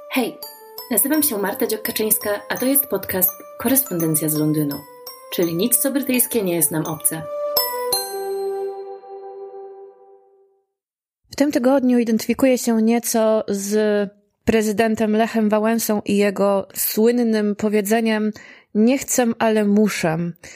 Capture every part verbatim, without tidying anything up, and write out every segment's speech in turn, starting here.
Hej, nazywam się Marta Dziokaczyńska, a to jest podcast Korespondencja z Londynu, czyli nic co brytyjskie nie jest nam obce. W tym tygodniu identyfikuję się nieco z prezydentem Lechem Wałęsą i jego słynnym powiedzeniem nie chcę, ale muszę.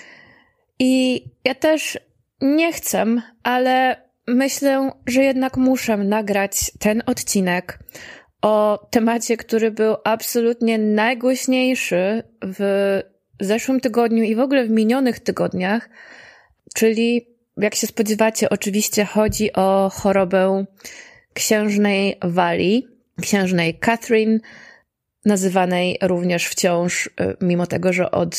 I ja też nie chcę, ale myślę, że jednak muszę nagrać ten odcinek o temacie, który był absolutnie najgłośniejszy w zeszłym tygodniu i w ogóle w minionych tygodniach, czyli jak się spodziewacie, oczywiście chodzi o chorobę księżnej Walii, księżnej Catherine, nazywanej również wciąż, mimo tego, że od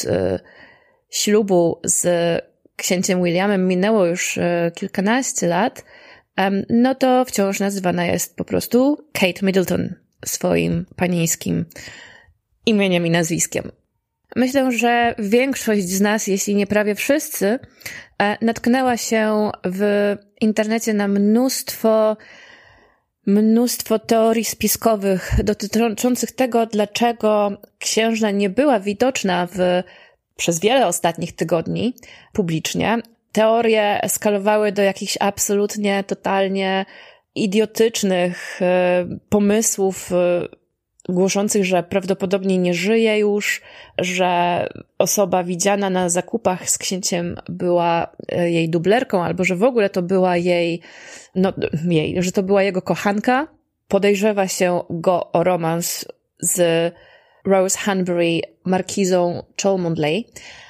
ślubu z księciem Williamem minęło już kilkanaście lat, no to wciąż nazywana jest po prostu Kate Middleton swoim panieńskim imieniem i nazwiskiem. Myślę, że większość z nas, jeśli nie prawie wszyscy, natknęła się w internecie na mnóstwo, mnóstwo teorii spiskowych dotyczących tego, dlaczego księżna nie była widoczna w, przez wiele ostatnich tygodni publicznie. Teorie eskalowały do jakichś absolutnie, totalnie idiotycznych pomysłów głoszących, że prawdopodobnie nie żyje już, że osoba widziana na zakupach z księciem była jej dublerką, albo że w ogóle to była jej, no jej, że to była jego kochanka. Podejrzewa się go o romans z Rose Hanbury, markizą Cholmondeley.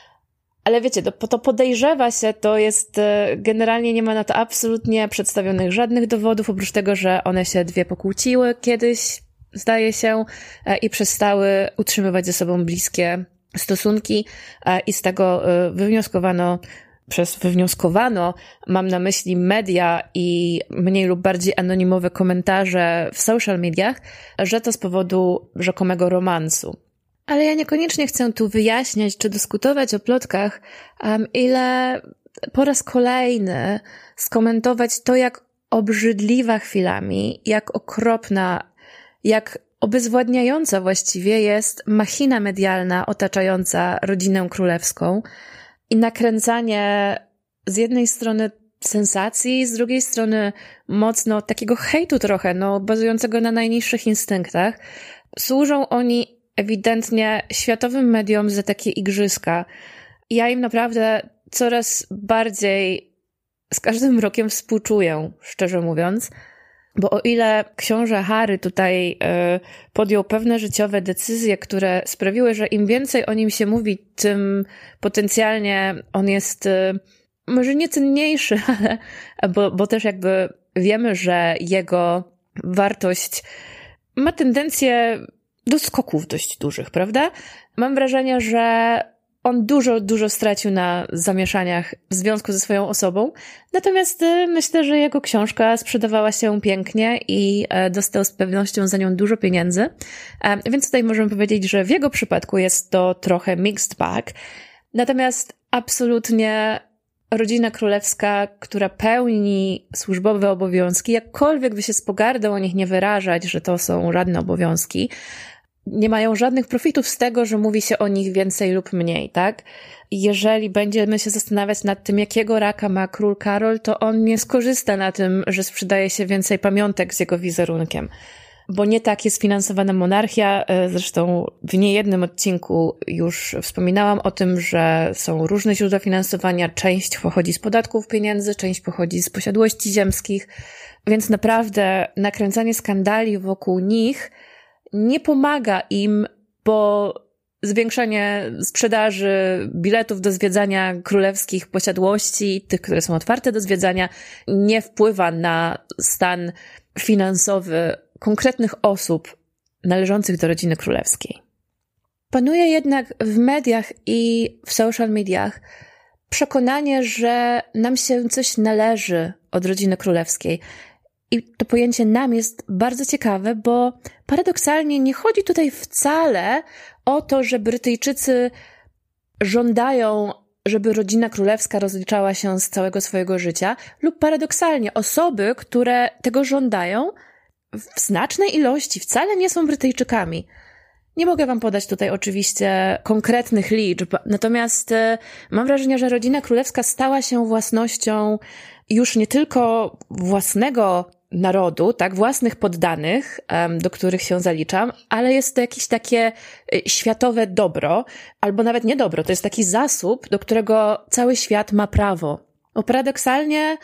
Ale wiecie, to, to podejrzewa się, to jest, generalnie nie ma na to absolutnie przedstawionych żadnych dowodów, oprócz tego, że one się dwie pokłóciły kiedyś, zdaje się, i przestały utrzymywać ze sobą bliskie stosunki i z tego wywnioskowano, przez wywnioskowano, mam na myśli media i mniej lub bardziej anonimowe komentarze w social mediach, że to z powodu rzekomego romansu. Ale ja niekoniecznie chcę tu wyjaśniać czy dyskutować o plotkach, um, ile po raz kolejny skomentować to, jak obrzydliwa chwilami, jak okropna, jak obezwładniająca właściwie jest machina medialna otaczająca rodzinę królewską i nakręcanie z jednej strony sensacji, z drugiej strony mocno takiego hejtu trochę, no bazującego na najniższych instynktach. Służą oni ewidentnie światowym mediom za takie igrzyska. Ja im naprawdę coraz bardziej z każdym rokiem współczuję, szczerze mówiąc, bo o ile książę Harry tutaj y, podjął pewne życiowe decyzje, które sprawiły, że im więcej o nim się mówi, tym potencjalnie on jest y, może nie cenniejszy, ale, bo, bo też jakby wiemy, że jego wartość ma tendencję do skoków dość dużych, prawda? Mam wrażenie, że on dużo, dużo stracił na zamieszaniach w związku ze swoją osobą, natomiast myślę, że jego książka sprzedawała się pięknie i dostał z pewnością za nią dużo pieniędzy, więc tutaj możemy powiedzieć, że w jego przypadku jest to trochę mixed bag, natomiast absolutnie rodzina królewska, która pełni służbowe obowiązki, jakkolwiek by się z pogardą o nich nie wyrażać, że to są żadne obowiązki, nie mają żadnych profitów z tego, że mówi się o nich więcej lub mniej, tak? Jeżeli będziemy się zastanawiać nad tym, jakiego raka ma król Karol, to on nie skorzysta na tym, że sprzedaje się więcej pamiątek z jego wizerunkiem. Bo nie tak jest finansowana monarchia. Zresztą w niejednym odcinku już wspominałam o tym, że są różne źródła finansowania. Część pochodzi z podatków pieniędzy, część pochodzi z posiadłości ziemskich. Więc naprawdę nakręcanie skandali wokół nich nie pomaga im, bo zwiększanie sprzedaży biletów do zwiedzania królewskich posiadłości, tych, które są otwarte do zwiedzania, nie wpływa na stan finansowy konkretnych osób należących do rodziny królewskiej. Panuje jednak w mediach i w social mediach przekonanie, że nam się coś należy od rodziny królewskiej. I to pojęcie nam jest bardzo ciekawe, bo paradoksalnie nie chodzi tutaj wcale o to, że Brytyjczycy żądają, żeby rodzina królewska rozliczała się z całego swojego życia, lub paradoksalnie osoby, które tego żądają, w znacznej ilości wcale nie są Brytyjczykami. Nie mogę wam podać tutaj oczywiście konkretnych liczb, natomiast mam wrażenie, że rodzina królewska stała się własnością już nie tylko własnego narodu, tak, własnych poddanych, do których się zaliczam, ale jest to jakieś takie światowe dobro, albo nawet nie dobro, to jest taki zasób, do którego cały świat ma prawo. Bo paradoksalnie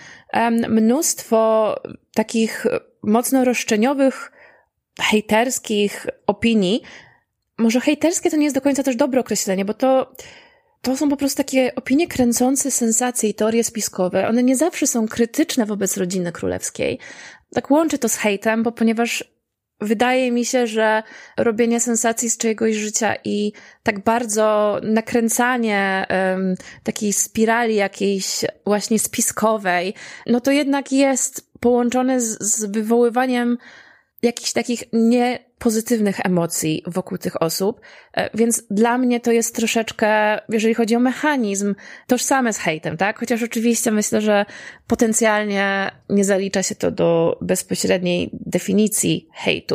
mnóstwo takich mocno roszczeniowych, hejterskich opinii, może hejterskie to nie jest do końca też dobre określenie, bo to, to są po prostu takie opinie kręcące sensacje i teorie spiskowe. One nie zawsze są krytyczne wobec rodziny królewskiej. Tak łączę to z hejtem, bo ponieważ wydaje mi się, że robienie sensacji z czyjegoś życia i tak bardzo nakręcanie um, takiej spirali jakiejś właśnie spiskowej, no to jednak jest połączone z, z wywoływaniem jakichś takich niepozytywnych emocji wokół tych osób, więc dla mnie to jest troszeczkę, jeżeli chodzi o mechanizm, tożsame z hejtem, tak? Chociaż oczywiście myślę, że potencjalnie nie zalicza się to do bezpośredniej definicji hejtu.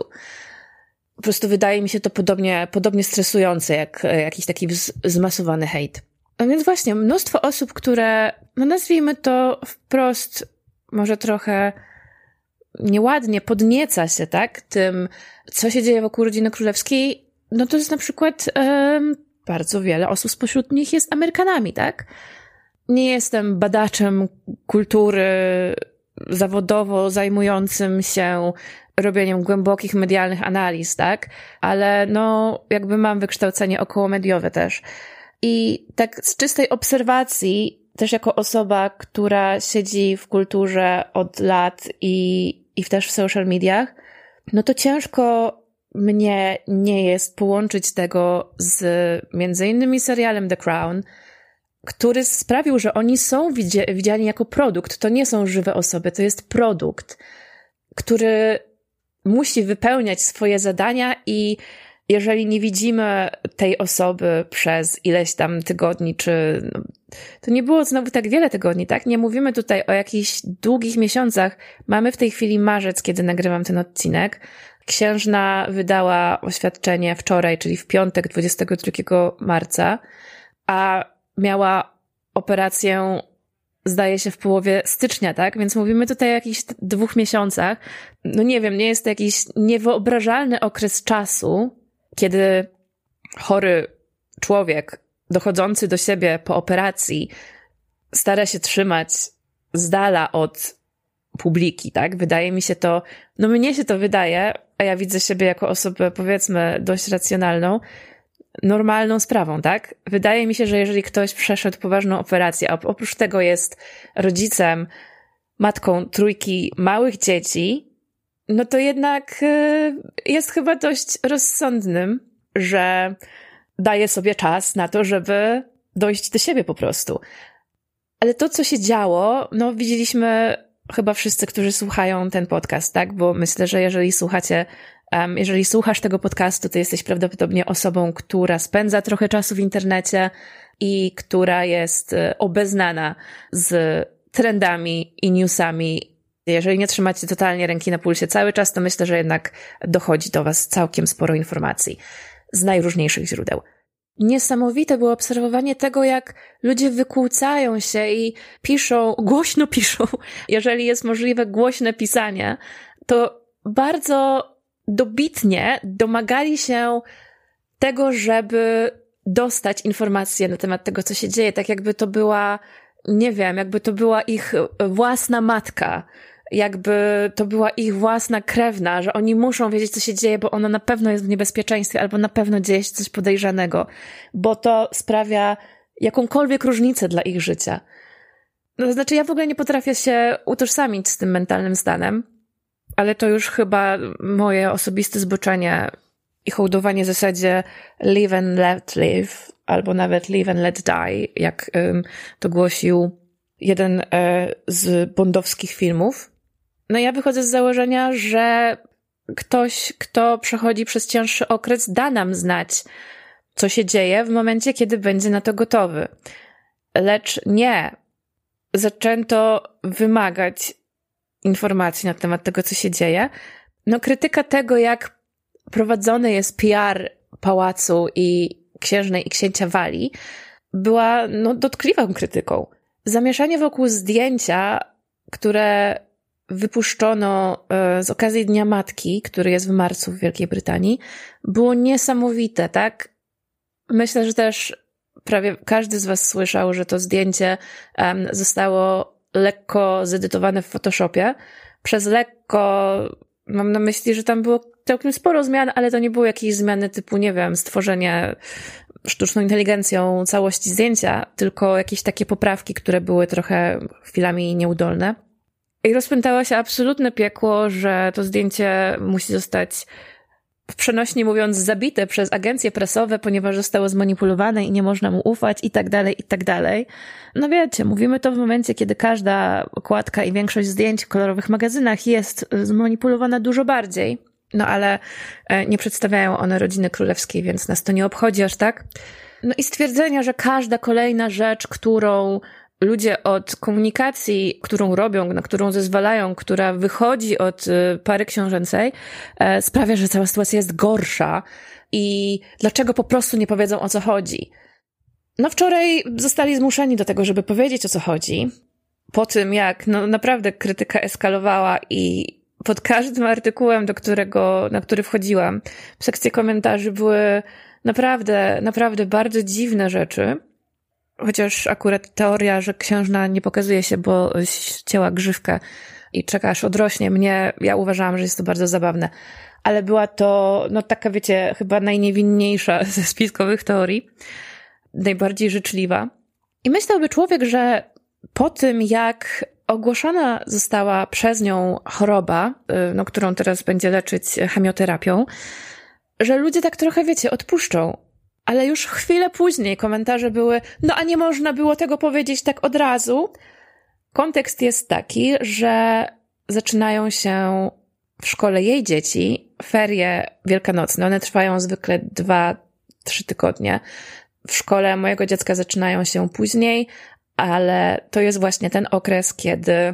Po prostu wydaje mi się to podobnie, podobnie stresujące jak jakiś taki zmasowany hejt. A więc właśnie, mnóstwo osób, które, no nazwijmy to wprost, może trochę nieładnie podnieca się, tak, tym, co się dzieje wokół rodziny królewskiej, no to jest na przykład um, bardzo wiele osób spośród nich jest Amerykanami, tak? Nie jestem badaczem kultury zawodowo zajmującym się robieniem głębokich medialnych analiz, tak? Ale no, jakby mam wykształcenie okołomediowe też. I tak z czystej obserwacji, też jako osoba, która siedzi w kulturze od lat i i też w social mediach, no to ciężko mnie nie jest połączyć tego z między innymi serialem The Crown, który sprawił, że oni są widziani jako produkt. To nie są żywe osoby, to jest produkt, który musi wypełniać swoje zadania i jeżeli nie widzimy tej osoby przez ileś tam tygodni, czy no, to nie było znowu tak wiele tygodni, tak? Nie mówimy tutaj o jakichś długich miesiącach. Mamy w tej chwili marzec, kiedy nagrywam ten odcinek. Księżna wydała oświadczenie wczoraj, czyli w piątek, dwudziestego drugiego marca, a miała operację, zdaje się, w połowie stycznia, tak? Więc mówimy tutaj o jakichś dwóch miesiącach. No nie wiem, nie jest to jakiś niewyobrażalny okres czasu, kiedy chory człowiek dochodzący do siebie po operacji stara się trzymać z dala od publiki, tak? Wydaje mi się to, no mnie się to wydaje, a ja widzę siebie jako osobę, powiedzmy, dość racjonalną, normalną sprawą, tak? Wydaje mi się, że jeżeli ktoś przeszedł poważną operację, a oprócz tego jest rodzicem, matką trójki małych dzieci, no to jednak jest chyba dość rozsądnym, że daje sobie czas na to, żeby dojść do siebie po prostu. Ale to, co się działo, no widzieliśmy chyba wszyscy, którzy słuchają ten podcast, tak? Bo myślę, że jeżeli słuchacie, um, jeżeli słuchasz tego podcastu, to jesteś prawdopodobnie osobą, która spędza trochę czasu w internecie i która jest obeznana z trendami i newsami. Jeżeli nie trzymacie totalnie ręki na pulsie cały czas, to myślę, że jednak dochodzi do was całkiem sporo informacji z najróżniejszych źródeł. Niesamowite było obserwowanie tego, jak ludzie wykłócają się i piszą, głośno piszą, jeżeli jest możliwe głośne pisanie, to bardzo dobitnie domagali się tego, żeby dostać informacje na temat tego, co się dzieje, tak jakby to była, nie wiem, jakby to była ich własna matka, jakby to była ich własna krewna, że oni muszą wiedzieć, co się dzieje, bo ona na pewno jest w niebezpieczeństwie albo na pewno dzieje się coś podejrzanego, bo to sprawia jakąkolwiek różnicę dla ich życia. No, to znaczy, ja w ogóle nie potrafię się utożsamić z tym mentalnym stanem, ale to już chyba moje osobiste zboczenie i hołdowanie zasadzie live and let live, albo nawet live and let die, jak um, to głosił jeden e, z bondowskich filmów. No ja wychodzę z założenia, że ktoś, kto przechodzi przez cięższy okres, da nam znać, co się dzieje w momencie, kiedy będzie na to gotowy. Lecz nie. Zaczęto wymagać informacji na temat tego, co się dzieje, no krytyka tego, jak prowadzony jest P R pałacu i księżnej i księcia Walii, była no, dotkliwą krytyką. Zamieszanie wokół zdjęcia, które wypuszczono z okazji Dnia Matki, który jest w marcu w Wielkiej Brytanii, było niesamowite, tak? Myślę, że też prawie każdy z was słyszał, że to zdjęcie um, zostało lekko zedytowane w Photoshopie. Przez lekko mam na myśli, że tam było całkiem sporo zmian, ale to nie były jakieś zmiany typu, nie wiem, stworzenie sztuczną inteligencją całości zdjęcia, tylko jakieś takie poprawki, które były trochę chwilami nieudolne. I rozpętało się absolutne piekło, że to zdjęcie musi zostać, przenośnie mówiąc, zabite przez agencje prasowe, ponieważ zostało zmanipulowane i nie można mu ufać i tak dalej, i tak dalej. No wiecie, mówimy to w momencie, kiedy każda okładka i większość zdjęć w kolorowych magazynach jest zmanipulowana dużo bardziej. No ale nie przedstawiają one rodziny królewskiej, więc nas to nie obchodzi aż tak. No i stwierdzenia, że każda kolejna rzecz, którą ludzie od komunikacji, którą robią, na którą zezwalają, która wychodzi od pary książęcej, sprawia, że cała sytuacja jest gorsza i dlaczego po prostu nie powiedzą, o co chodzi. No wczoraj zostali zmuszeni do tego, żeby powiedzieć, o co chodzi. Po tym, jak no naprawdę krytyka eskalowała i pod każdym artykułem, do którego, na który wchodziłam, w sekcji komentarzy były naprawdę, naprawdę bardzo dziwne rzeczy. Chociaż akurat teoria, że księżna nie pokazuje się, bo ścięła grzywkę i czeka aż odrośnie, mnie, ja uważałam, że jest to bardzo zabawne. Ale była to, no taka wiecie, chyba najniewinniejsza ze spiskowych teorii. Najbardziej życzliwa. I myślałby człowiek, że po tym, jak ogłoszona została przez nią choroba, no, którą teraz będzie leczyć chemioterapią, że ludzie tak trochę, wiecie, odpuszczą. Ale już chwilę później komentarze były, no a nie można było tego powiedzieć tak od razu. Kontekst jest taki, że zaczynają się w szkole jej dzieci ferie wielkanocne. One trwają zwykle dwa, trzy tygodnie. W szkole mojego dziecka zaczynają się później, ale to jest właśnie ten okres, kiedy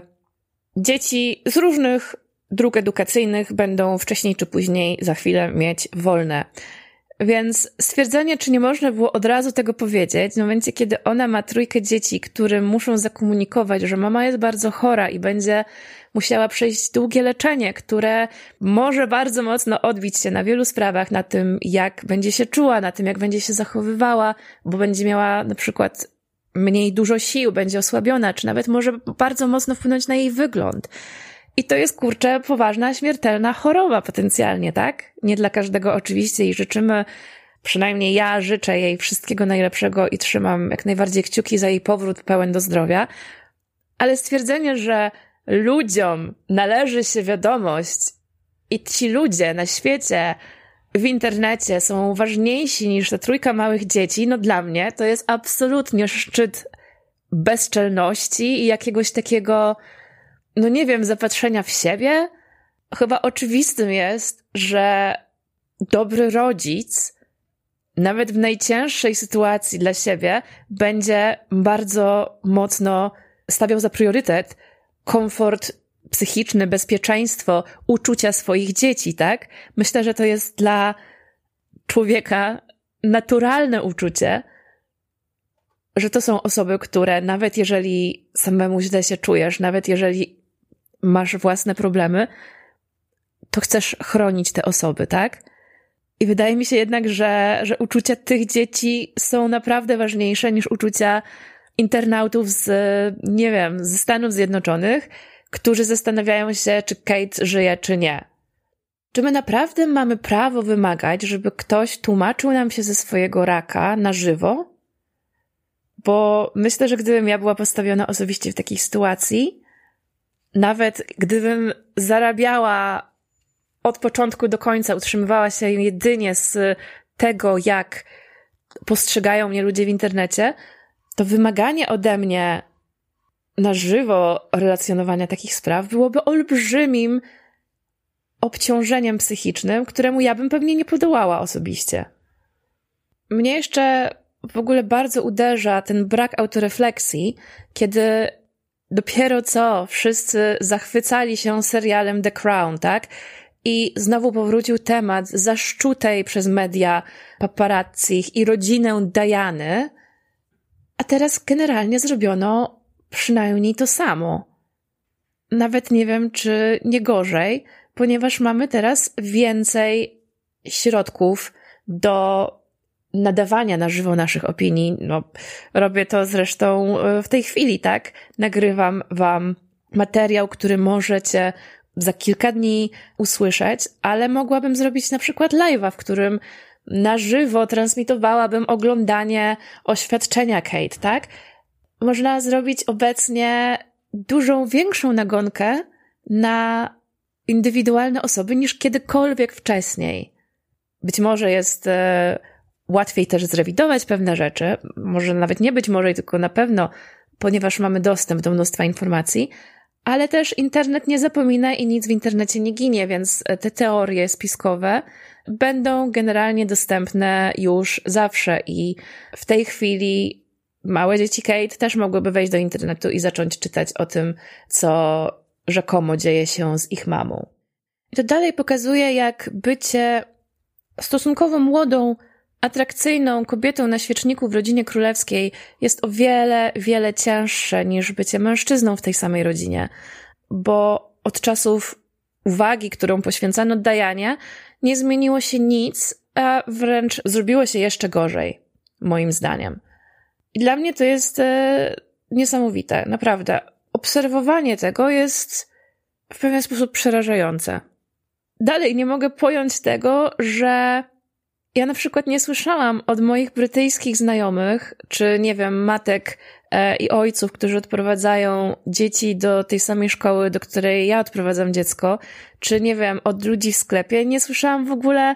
dzieci z różnych dróg edukacyjnych będą wcześniej czy później za chwilę mieć wolne. Więc stwierdzenie, czy nie można było od razu tego powiedzieć, w momencie, kiedy ona ma trójkę dzieci, którym muszą zakomunikować, że mama jest bardzo chora i będzie musiała przejść długie leczenie, które może bardzo mocno odbić się na wielu sprawach, na tym, jak będzie się czuła, na tym, jak będzie się zachowywała, bo będzie miała na przykład mniej dużo sił, będzie osłabiona, czy nawet może bardzo mocno wpłynąć na jej wygląd. I to jest, kurczę, poważna, śmiertelna choroba potencjalnie, tak? Nie dla każdego oczywiście i życzymy, przynajmniej ja życzę jej wszystkiego najlepszego i trzymam jak najbardziej kciuki za jej powrót pełen do zdrowia. Ale stwierdzenie, że ludziom należy się wiadomość i ci ludzie na świecie, w internecie są ważniejsi niż ta trójka małych dzieci, no dla mnie to jest absolutnie szczyt bezczelności i jakiegoś takiego, no nie wiem, zapatrzenia w siebie. Chyba oczywistym jest, że dobry rodzic, nawet w najcięższej sytuacji dla siebie, będzie bardzo mocno stawiał za priorytet komfort psychiczny, bezpieczeństwo, uczucia swoich dzieci, tak? Myślę, że to jest dla człowieka naturalne uczucie, że to są osoby, które nawet jeżeli samemu źle się czujesz, nawet jeżeli masz własne problemy, to chcesz chronić te osoby, tak? I wydaje mi się jednak, że, że uczucia tych dzieci są naprawdę ważniejsze niż uczucia internautów z, nie wiem, ze Stanów Zjednoczonych, którzy zastanawiają się, czy Kate żyje, czy nie. Czy my naprawdę mamy prawo wymagać, żeby ktoś tłumaczył nam się ze swojego raka na żywo? Bo myślę, że gdybym ja była postawiona osobiście w takiej sytuacji, nawet gdybym zarabiała od początku do końca, utrzymywała się jedynie z tego, jak postrzegają mnie ludzie w internecie, to wymaganie ode mnie na żywo relacjonowania takich spraw byłoby olbrzymim obciążeniem psychicznym, któremu ja bym pewnie nie podołała osobiście. Mnie jeszcze w ogóle bardzo uderza ten brak autorefleksji, kiedy dopiero co wszyscy zachwycali się serialem The Crown, tak? i znowu powrócił temat zaszczutej przez media paparazzich i rodzinę Diany, a teraz generalnie zrobiono przynajmniej to samo. Nawet nie wiem, czy nie gorzej, ponieważ mamy teraz więcej środków do nadawania na żywo naszych opinii. No, robię to zresztą w tej chwili, tak? Nagrywam wam materiał, który możecie za kilka dni usłyszeć, ale mogłabym zrobić na przykład live'a, w którym na żywo transmitowałabym oglądanie oświadczenia Kate, tak? Można zrobić obecnie dużą, większą nagonkę na indywidualne osoby niż kiedykolwiek wcześniej. Być może jest e, łatwiej też zrewidować pewne rzeczy, może nawet nie być może, tylko na pewno, ponieważ mamy dostęp do mnóstwa informacji, ale też internet nie zapomina i nic w internecie nie ginie, więc te teorie spiskowe będą generalnie dostępne już zawsze i w tej chwili małe dzieci Kate też mogłyby wejść do internetu i zacząć czytać o tym, co rzekomo dzieje się z ich mamą. I to dalej pokazuje, jak bycie stosunkowo młodą, atrakcyjną kobietą na świeczniku w rodzinie królewskiej jest o wiele, wiele cięższe niż bycie mężczyzną w tej samej rodzinie, bo od czasów uwagi, którą poświęcano Dianie, nie zmieniło się nic, a wręcz zrobiło się jeszcze gorzej, moim zdaniem. I dla mnie to jest e, niesamowite, naprawdę. Obserwowanie tego jest w pewien sposób przerażające. Dalej nie mogę pojąć tego, że ja na przykład nie słyszałam od moich brytyjskich znajomych, czy nie wiem, matek e, i ojców, którzy odprowadzają dzieci do tej samej szkoły, do której ja odprowadzam dziecko, czy nie wiem, od ludzi w sklepie, nie słyszałam w ogóle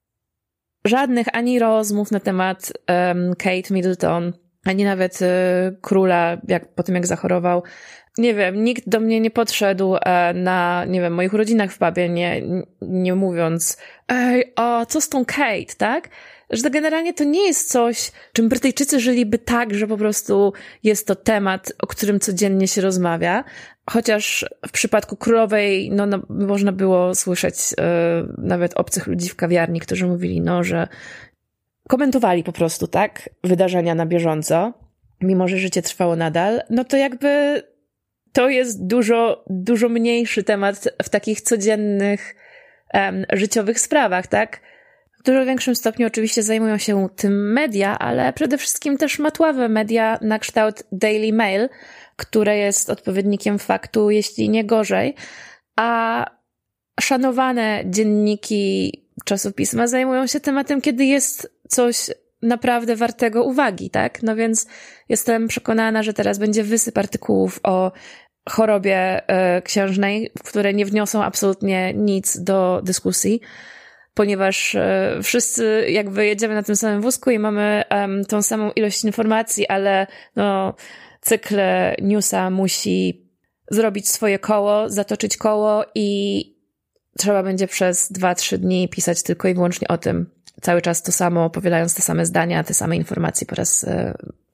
żadnych ani rozmów na temat um, Kate Middleton, ani nawet y, króla, jak, po tym jak zachorował. Nie wiem, nikt do mnie nie podszedł e, na, nie wiem, moich urodzinach w pubie, nie, nie mówiąc, ej, a co z tą Kate, tak? Że to generalnie to nie jest coś, czym Brytyjczycy żyliby tak, że po prostu jest to temat, o którym codziennie się rozmawia. Chociaż w przypadku królowej, no, no można było słyszeć e, nawet obcych ludzi w kawiarni, którzy mówili, no, że komentowali po prostu, tak, wydarzenia na bieżąco, mimo że życie trwało nadal, no to jakby to jest dużo, dużo mniejszy temat w takich codziennych um, życiowych sprawach, tak? W dużo większym stopniu oczywiście zajmują się tym media, ale przede wszystkim też matławe media na kształt Daily Mail, które jest odpowiednikiem faktu, jeśli nie gorzej, a szanowane dzienniki, czasopisma zajmują się tematem, kiedy jest coś naprawdę wartego uwagi, tak? No więc jestem przekonana, że teraz będzie wysyp artykułów o chorobie e, księżnej, które nie wniosą absolutnie nic do dyskusji, ponieważ e, wszyscy jakby jedziemy na tym samym wózku i mamy um, tą samą ilość informacji, ale no, cykl newsa musi zrobić swoje koło, zatoczyć koło i trzeba będzie przez dwa, trzy dni pisać tylko i wyłącznie o tym. Cały czas to samo, opowiadając te same zdania, te same informacje po raz e,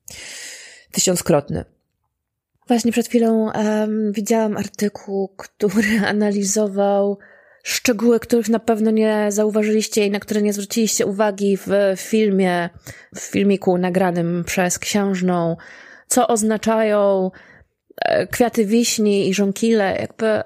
tysiąckrotny. Właśnie przed chwilą um, widziałam artykuł, który analizował szczegóły, których na pewno nie zauważyliście i na które nie zwróciliście uwagi w filmie, w filmiku nagranym przez księżną, co oznaczają e, kwiaty wiśni i żonkile, jakby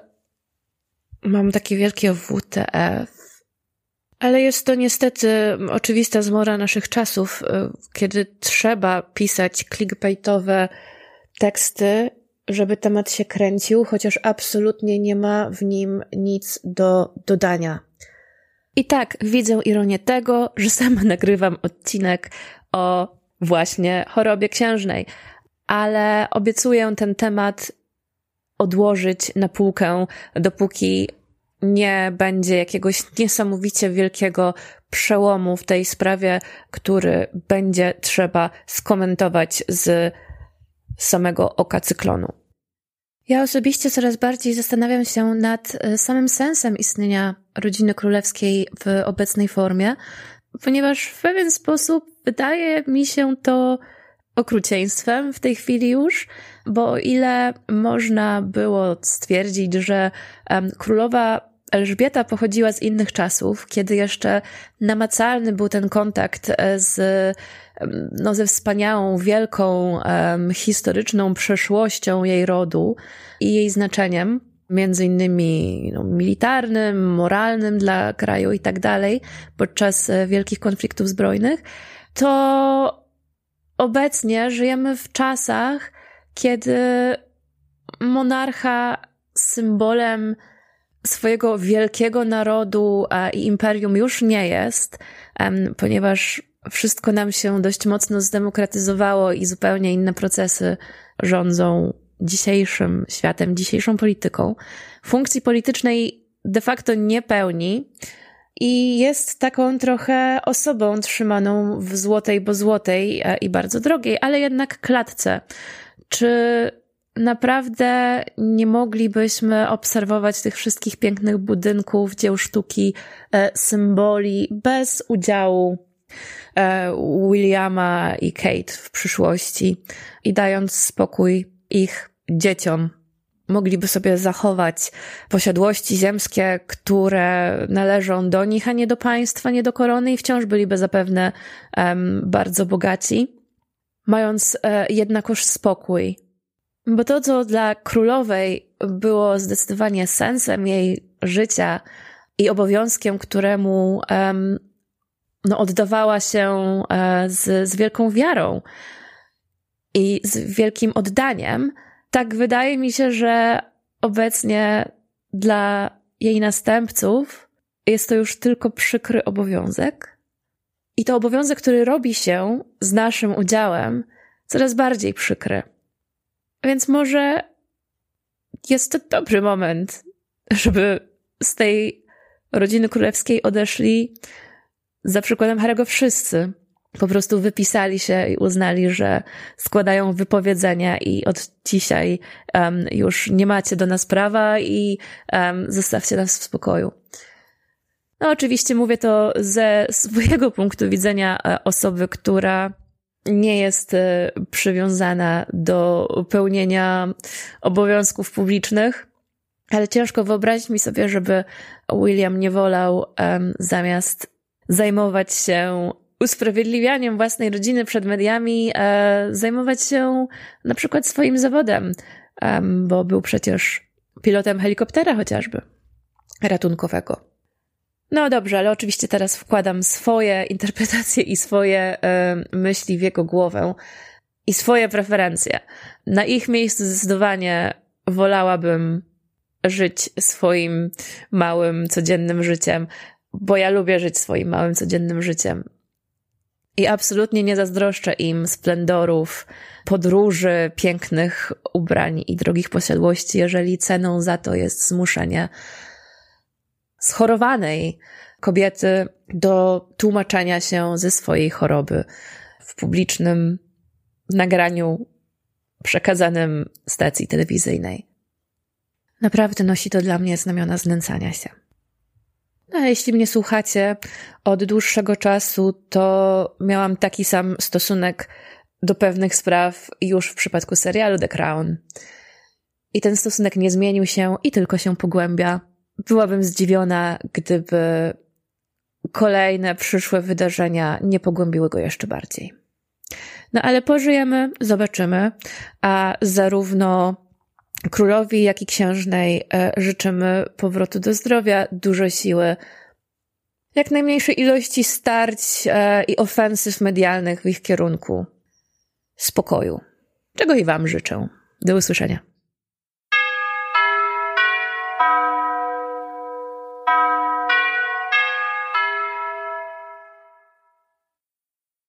mam takie wielkie W T F. Ale jest to niestety oczywista zmora naszych czasów, kiedy trzeba pisać clickbaitowe teksty, żeby temat się kręcił, chociaż absolutnie nie ma w nim nic do dodania. I tak, widzę ironię tego, że sama nagrywam odcinek o właśnie chorobie księżnej, ale obiecuję ten temat odłożyć na półkę, dopóki nie będzie jakiegoś niesamowicie wielkiego przełomu w tej sprawie, który będzie trzeba skomentować z samego oka cyklonu. Ja osobiście coraz bardziej zastanawiam się nad samym sensem istnienia rodziny królewskiej w obecnej formie, ponieważ w pewien sposób wydaje mi się to okrucieństwem w tej chwili już, bo o ile można było stwierdzić, że um, królowa Elżbieta pochodziła z innych czasów, kiedy jeszcze namacalny był ten kontakt z, no, ze wspaniałą, wielką, um, historyczną przeszłością jej rodu i jej znaczeniem, między innymi no, militarnym, moralnym dla kraju i tak dalej, podczas wielkich konfliktów zbrojnych, to obecnie żyjemy w czasach, kiedy monarcha symbolem swojego wielkiego narodu i imperium już nie jest, ponieważ wszystko nam się dość mocno zdemokratyzowało i zupełnie inne procesy rządzą dzisiejszym światem, dzisiejszą polityką. Funkcji politycznej de facto nie pełni i jest taką trochę osobą trzymaną w złotej, bo złotej i bardzo drogiej, ale jednak klatce. Czy naprawdę nie moglibyśmy obserwować tych wszystkich pięknych budynków, dzieł sztuki, symboli bez udziału Williama i Kate w przyszłości i dając spokój ich dzieciom, mogliby sobie zachować posiadłości ziemskie, które należą do nich, a nie do państwa, nie do korony i wciąż byliby zapewne um, bardzo bogaci, mając e, jednakoż spokój. Bo to, co dla królowej było zdecydowanie sensem jej życia i obowiązkiem, któremu um, no, oddawała się e, z, z wielką wiarą i z wielkim oddaniem, tak wydaje mi się, że obecnie dla jej następców jest to już tylko przykry obowiązek. I to obowiązek, który robi się z naszym udziałem coraz bardziej przykry. Więc może jest to dobry moment, żeby z tej rodziny królewskiej odeszli za przykładem Harry'ego wszyscy. Po prostu wypisali się i uznali, że składają wypowiedzenia i od dzisiaj um, już nie macie do nas prawa i um, zostawcie nas w spokoju. No oczywiście mówię to ze swojego punktu widzenia osoby, która nie jest przywiązana do pełnienia obowiązków publicznych, ale ciężko wyobrazić mi sobie, żeby William nie wolał um, zamiast zajmować się usprawiedliwianiem własnej rodziny przed mediami, e, zajmować się na przykład swoim zawodem, e, bo był przecież pilotem helikoptera chociażby, ratunkowego. No dobrze, ale oczywiście teraz wkładam swoje interpretacje i swoje e, myśli w jego głowę i swoje preferencje. Na ich miejscu zdecydowanie wolałabym żyć swoim małym, codziennym życiem, bo ja lubię żyć swoim małym, codziennym życiem. I absolutnie nie zazdroszczę im splendorów, podróży, pięknych ubrań i drogich posiadłości, jeżeli ceną za to jest zmuszenie schorowanej kobiety do tłumaczenia się ze swojej choroby w publicznym nagraniu przekazanym stacji telewizyjnej. Naprawdę nosi to dla mnie znamiona znęcania się. No, a jeśli mnie słuchacie od dłuższego czasu, to miałam taki sam stosunek do pewnych spraw już w przypadku serialu The Crown. I ten stosunek nie zmienił się i tylko się pogłębia. Byłabym zdziwiona, gdyby kolejne przyszłe wydarzenia nie pogłębiły go jeszcze bardziej. No ale pożyjemy, zobaczymy, a zarówno królowi, jak i księżnej życzymy powrotu do zdrowia, dużo siły, jak najmniejszej ilości starć i ofensyw medialnych w ich kierunku, spokoju, czego i wam życzę. Do usłyszenia.